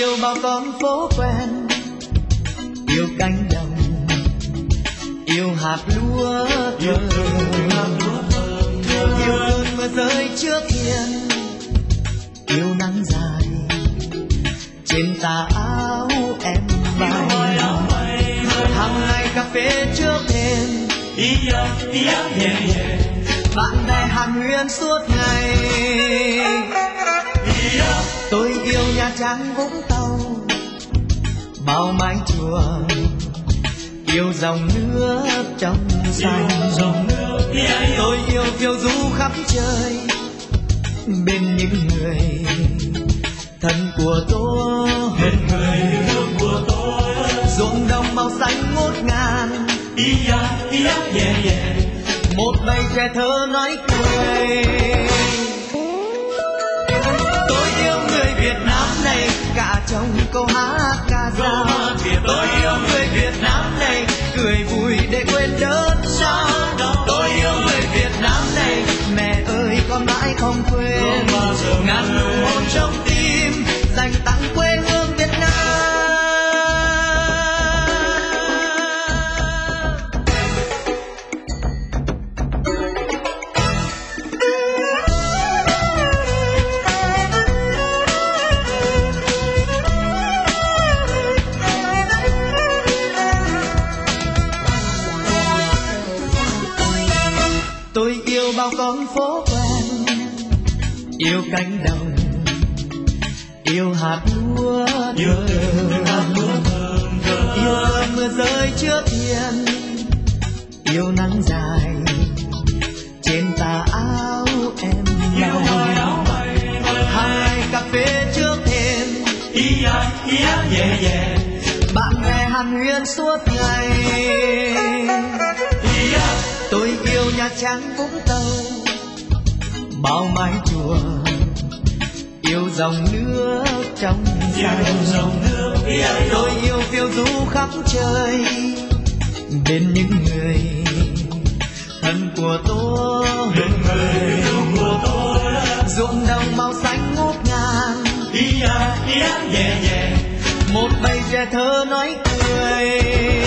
yêu bao con phố quen, yêu cánh đồng, yêu hạt lúa thơm, yêu cơn mưa rơi trước hiên, yêu nắng dài trên tà áo em bay. Hàng ngày cà phê trước thềm, bạn bè hàn huyên suốt ngày. Tôi yêu Nha Trang Vũng Tàu, bao mái chùa, yêu dòng nước trong xanh. Tôi yêu phiêu du khắp trời bên những người thân của tôi. Ruộng đồng màu xanh ngút ngàn, một bầy trẻ thơ nói cười. Tôi yêu người Việt Nam này cả trong câu hát ca dao. Tôi yêu người Việt Nam này cười vui để quên đớn đau. Tôi yêu người Việt Nam này, mẹ ơi con mãi không quên. Ngàn nụ hôn trong tim dành tặng quê hương Việt Nam. Tôi yêu bao con phố quen, yêu cánh đồng, yêu hạt lúa thơm, yêu cơn mưa rơi trước hiên, yêu nắng dài trên tà áo em bay. Hàng ngày cà phê trước thềm, bạn bè hàn huyên suốt ngày. Tôi yêu Nha Trang Vũng Tàu, bao mái chùa, yêu dòng nước trong xanh. Tôi yêu phiêu du khắp trời bên những người thân của tôi. Ruộng đồng màu xanh ngút ngàn, một bầy trẻ thơ nói cười.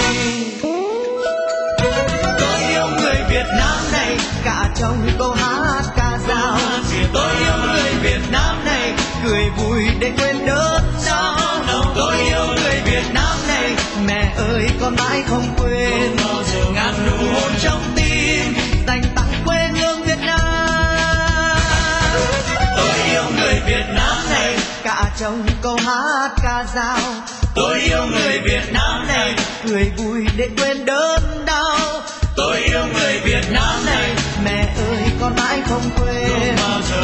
Việt Nam này cả trong câu hát ca dao. Tôi yêu người Việt Nam này cười vui để quên đớn đau. Tôi yêu người Việt Nam này, mẹ ơi con mãi không quên. Ngàn nụ hôn trong tim dành tặng quê hương Việt Nam. Tôi yêu người Việt Nam này cả trong câu hát ca dao. Tôi yêu người Việt Nam này cười vui để quên đớn đau. Tôi yêu người Việt Nam này, mẹ ơi con mãi không quên.